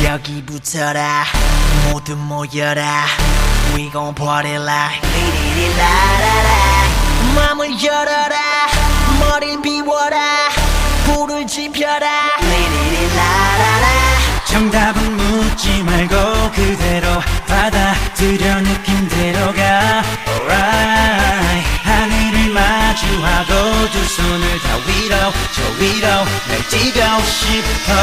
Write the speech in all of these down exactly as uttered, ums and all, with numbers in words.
여기부터라 모두 모여라 We gon' party like 리리리라라라 맘을 열어라 머리를 비워라 불을 지펴라 리리리라라라 정답은 묻지 말고 그대로 받아들여 느낌대로 가 Alright 하늘을 마주하고 두 손을 다 위로 저 위로 날 뛰고 싶어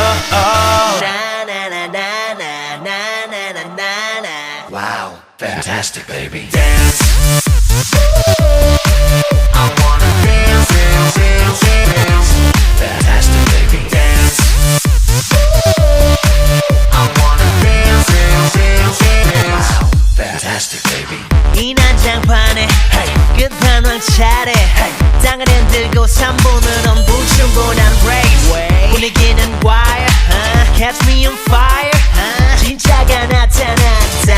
나나나나나나나나나 Wow, fantastic baby. Dance I wanna dance, dance, dance, dance Fantastic baby. Dance I wanna dance, dance, dance, dance Wow, fantastic baby. 이 난장판에 Hey, 끝판왕 차례 hey. 땅을 흔들고 삼 분은 불충분한 race 분위기는 wire uh, Catch me on fire uh, 진짜가 나타났다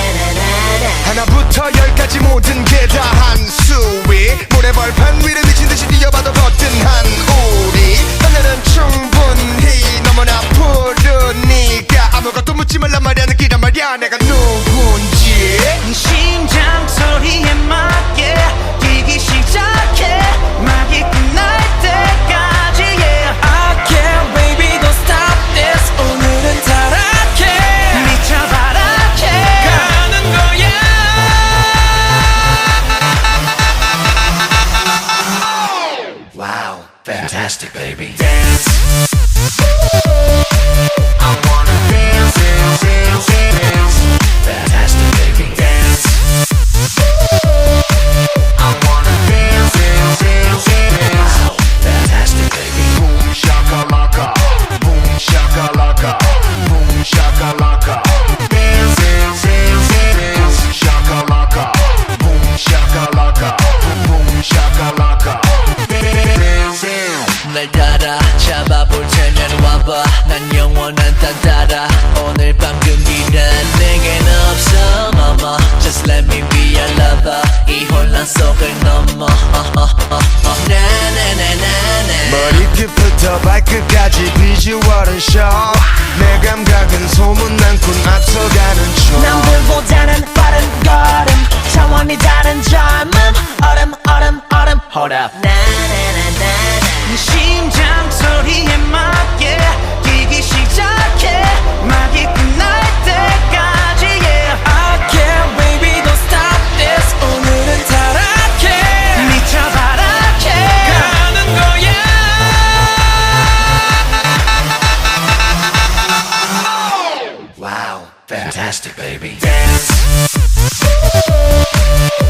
하나부터 열까지 모든 게 다 한 수위 모래벌판 위를 미친듯이 뛰어봐도 거뜬한 우리 하늘은 충분히 너무나 푸르니까 아무것도 묻지 말란 말이야 느끼란 말이야 내가 누군지 심장 소리에 맞게 뛰기 시작해 막이 끝날 때까지 yeah. I can't baby don't stop this 오늘은 타락해 미쳐봐라 yeah. 가는 거야 Wow, fantastic baby. Dance I wanna dance, dance, dance, dance Fantastic baby. Dance I wanna dance, dance, dance, dance Wow, fantastic baby. Boom shakalaka Boom shakalaka Boom shakalaka Dance, dance, dance, dance Boom shakalaka Boom shakalaka Boom shakalaka Dance, dance 날 따라 잡아볼 테면 와봐 난 영원한 딴 따라 오늘 밤 금기란 내겐 없어 mama Just let me be your lover 이 혼란 속을 넘어 나나나나나 머리끝부터 발끝까지 비주얼은 show 내 감각은 소문난군 앞서가는 중 남들보다는 빠른 걸음 차원이 다른 젊음 얼음 얼음 얼음 Hold up 나나나나나 심장 소리에 맞게 뛰기 시작해 막이 끝날 때까지 yeah. I can't baby don't stop this 오늘은 타락해 미쳐봐라 yeah. 가는 거야 Wow, fantastic baby. Dance